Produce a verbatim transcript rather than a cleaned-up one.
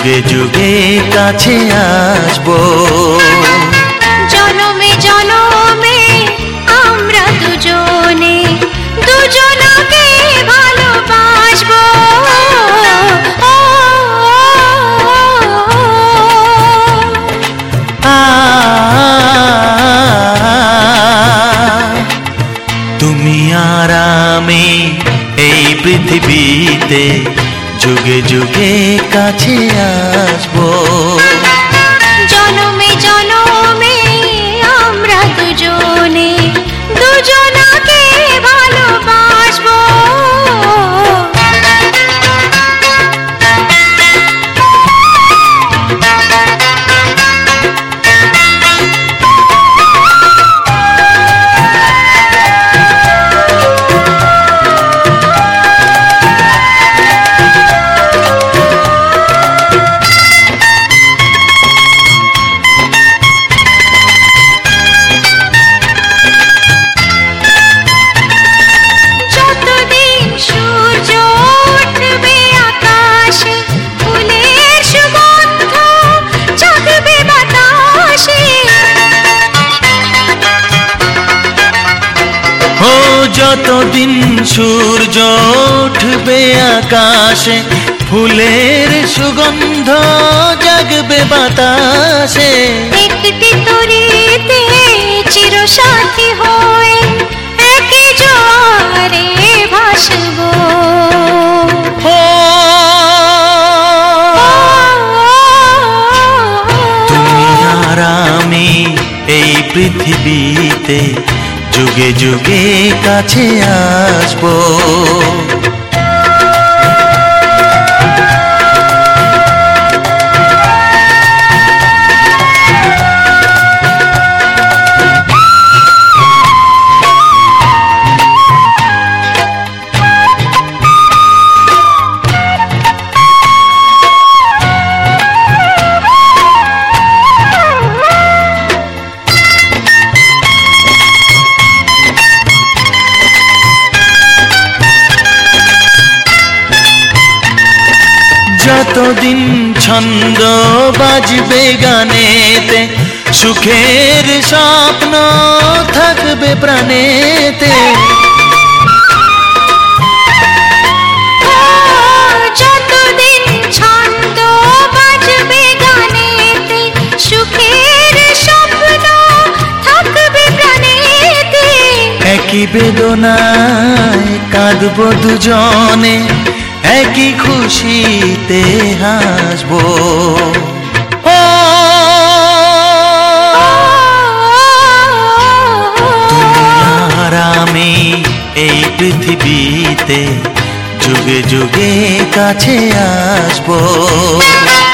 যুগে যুগে কাছে আসবো। জনমে জনমে আমরা দুজনে দুজনকে ভালোবাসবো। তুমি আর আমি এই পৃথিবীতে যুগে যুগে কাছে আসবো। জনমে জনমে আমরা দুজনে দুজনকে ভালোবাসবো। যতদিন সূর্য উঠবে আকাশে ফুলের সুগন্ধ জাগবে বাতাসে। একটি তরিতে চিরসাথী হয়ে একই জোয়ারে ভাসবো। তুমি আর আমি এই পৃথিবীতে যুগে যুগে কাছে আসবো। যতদিন ছন্দ বাজবে গানেতে সুখের স্বপ্ন থাকবে প্রাণেতে। যতদিন ছন্দ বাজবে গানেতে সুখের স্বপ্ন থাকবে প্রাণেতে। একই বেদনায় কাঁদবো দুজনে একই খুশিতে হাসবো। তুমি আর আমি এই পৃথিবীতে যুগে যুগে কাছে আসবো।